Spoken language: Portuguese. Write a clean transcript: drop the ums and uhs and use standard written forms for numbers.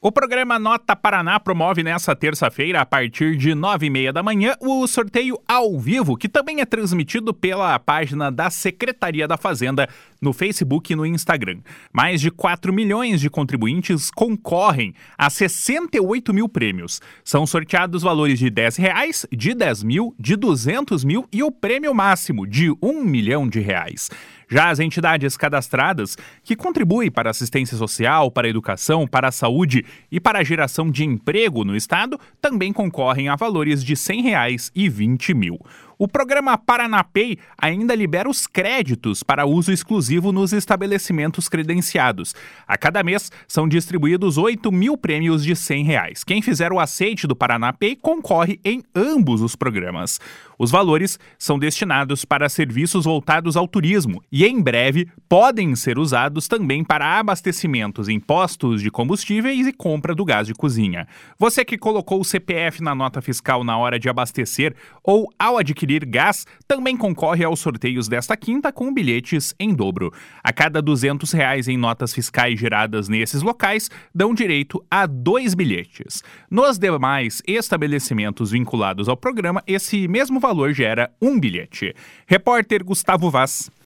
O programa Nota Paraná promove nesta terça-feira, a partir de 9h30 da manhã, o sorteio ao vivo, que também é transmitido pela página da Secretaria da Fazenda no Facebook e no Instagram. Mais de 4 milhões de contribuintes concorrem a 68 mil prêmios. São sorteados valores de R$10, de 10 mil, de 200 mil e o prêmio máximo de R$1 milhão. Já as entidades cadastradas, que contribuem para a assistência social, para a educação, para a saúde e para a geração de emprego no estado, também concorrem a valores de R$100 e 20 mil. O programa Paranapay ainda libera os créditos para uso exclusivo nos estabelecimentos credenciados. A cada mês são distribuídos 8 mil prêmios de R$100. Quem fizer o aceite do Paranapay concorre em ambos os programas. Os valores são destinados para serviços voltados ao turismo e, em breve, podem ser usados também para abastecimentos em postos de combustíveis e compra do gás de cozinha. Você que colocou o CPF na nota fiscal na hora de abastecer ou ao adquirir gás, também concorre aos sorteios desta quinta com bilhetes em dobro. A cada R$200 em notas fiscais geradas nesses locais, dão direito a 2 bilhetes. Nos demais estabelecimentos vinculados ao programa, esse mesmo valor gera um bilhete. Repórter Gustavo Vaz.